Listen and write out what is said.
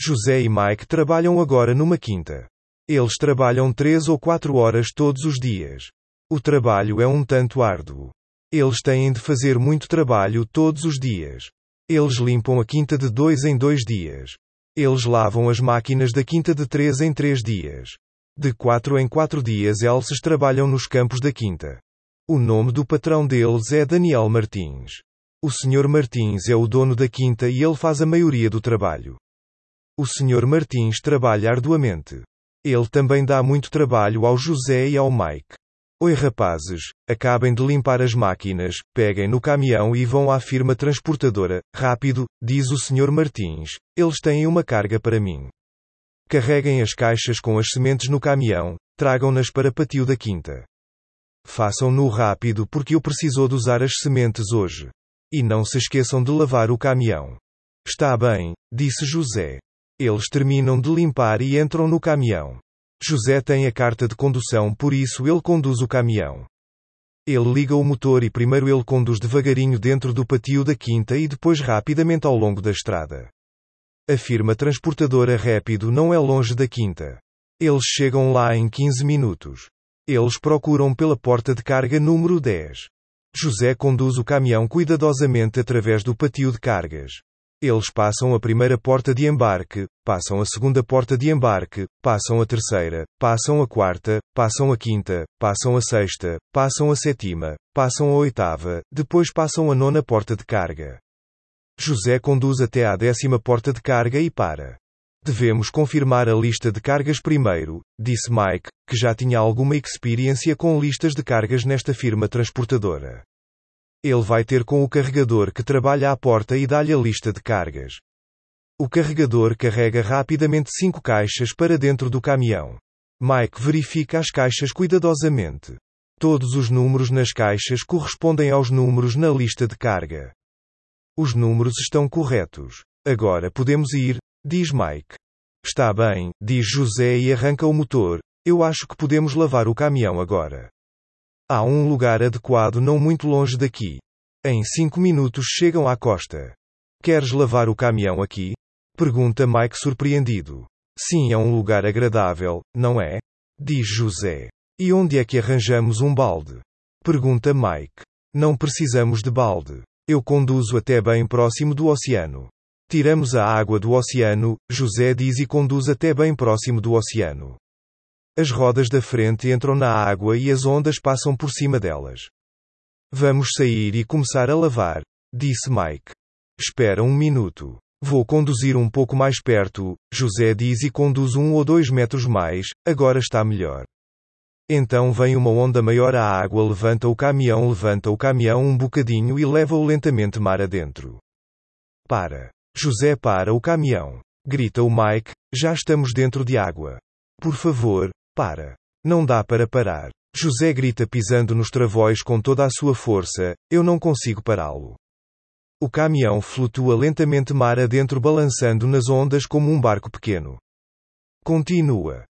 José e Mike trabalham agora numa quinta. Eles trabalham 3 ou 4 horas todos os dias. O trabalho é um tanto árduo. Eles têm de fazer muito trabalho todos os dias. Eles limpam a quinta de 2 em 2 dias. Eles lavam as máquinas da quinta de 3 em 3 dias. De 4 em 4 dias eles trabalham nos campos da quinta. O nome do patrão deles é Daniel Martins. O Sr. Martins é o dono da quinta e ele faz a maioria do trabalho. O Sr. Martins trabalha arduamente. Ele também dá muito trabalho ao José e ao Mike. Oi rapazes, acabem de limpar as máquinas, peguem no caminhão e vão à firma transportadora, rápido, diz o Sr. Martins, eles têm uma carga para mim. Carreguem as caixas com as sementes no caminhão, tragam-nas para o pátio da quinta. Façam-no rápido porque eu preciso de usar as sementes hoje. E não se esqueçam de lavar o caminhão. Está bem, disse José. Eles terminam de limpar e entram no caminhão. José tem a carta de condução, por isso ele conduz o caminhão. Ele liga o motor e primeiro ele conduz devagarinho dentro do pátio da quinta e depois rapidamente ao longo da estrada. A firma transportadora Rápido não é longe da quinta. Eles chegam lá em 15 minutos. Eles procuram pela porta de carga número 10. José conduz o caminhão cuidadosamente através do pátio de cargas. Eles passam a primeira porta de embarque, passam a segunda porta de embarque, passam a terceira, passam a quarta, passam a quinta, passam a sexta, passam a sétima, passam a oitava, depois passam a nona porta de carga. José conduz até à 10ª porta de carga e para. Devemos confirmar a lista de cargas primeiro, disse Mike, que já tinha alguma experiência com listas de cargas nesta firma transportadora. Ele vai ter com o carregador que trabalha à porta e dá-lhe a lista de cargas. O carregador carrega rapidamente 5 caixas para dentro do caminhão. Mike verifica as caixas cuidadosamente. Todos os números nas caixas correspondem aos números na lista de carga. Os números estão corretos. Agora podemos ir, diz Mike. Está bem, diz José e arranca o motor. Eu acho que podemos lavar o caminhão agora. Há um lugar adequado não muito longe daqui. Em 5 minutos chegam à costa. Queres lavar o caminhão aqui? Pergunta Mike surpreendido. Sim, é um lugar agradável, não é? Diz José. E onde é que arranjamos um balde? Pergunta Mike. Não precisamos de balde. Eu conduzo até bem próximo do oceano. Tiramos a água do oceano, José diz e conduz até bem próximo do oceano. As rodas da frente entram na água e as ondas passam por cima delas. Vamos sair e começar a lavar, disse Mike. Espera um minuto. Vou conduzir um pouco mais perto, José diz e conduz 1 ou 2 metros mais, agora está melhor. Então vem uma onda maior, a água levanta o caminhão um bocadinho e leva-o lentamente mar adentro. Para. José para o caminhão. Grita o Mike, já estamos dentro de água. Por favor, para. Não dá para parar. José grita pisando nos travões com toda a sua força, eu não consigo pará-lo. O caminhão flutua lentamente mar adentro balançando nas ondas como um barco pequeno. Continua.